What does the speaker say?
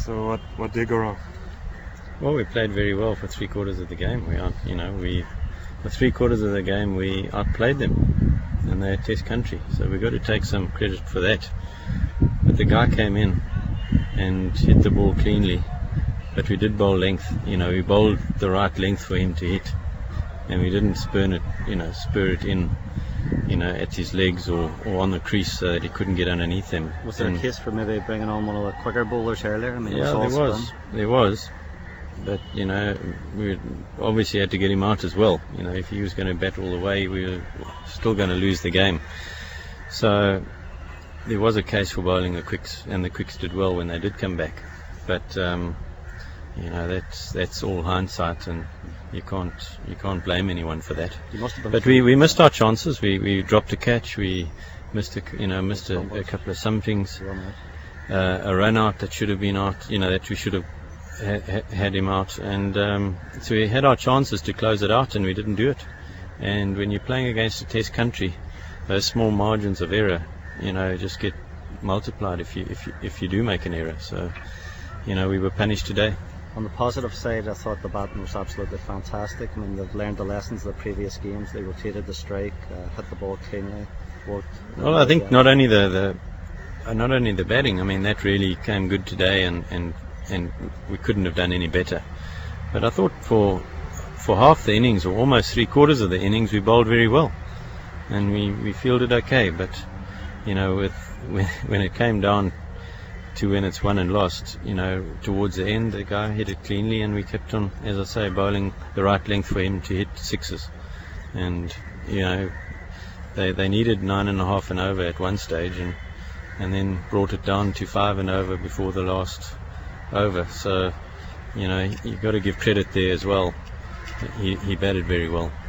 So what did go wrong? Well, we played very well for 3/4 of the game. For 3/4 of the game we outplayed them, and they're a Test country, so we've got to take some credit for that. But the guy came in and hit the ball cleanly, but we did bowl length. We bowled the right length for him to hit, and we didn't spur it in, at his legs or on the crease so that he couldn't get underneath them. Was there a case for maybe bringing on one of the quicker bowlers earlier? I mean, there was. But we obviously had to get him out as well. If he was going to bat all the way, we were still going to lose the game. So there was a case for bowling the quicks, and the quicks did well when they did come back. But that's all hindsight, and you can't blame anyone for that. But we missed our chances. We dropped a catch. We missed a couple of somethings. A run out that should have been out. That we should have had him out, and so we had our chances to close it out, and we didn't do it. And when you're playing against a Test country, those small margins of error, just get multiplied if you do make an error. So, we were punished today. On the positive side, I thought the batting was absolutely fantastic. I mean, they've learned the lessons of the previous games. They rotated the strike, hit the ball cleanly, worked. Well, I think not only the batting. I mean, that really came good today, and we couldn't have done any better. But I thought for half the innings, or almost 3/4 of the innings, we bowled very well, and we fielded okay. But when it came down to when it's won and lost, towards the end, the guy hit it cleanly, and we kept on, as I say, bowling the right length for him to hit sixes. And they needed 9.5 and over at one stage, and then brought it down to 5 and over before the last over. So you've got to give credit there as well. He batted very well.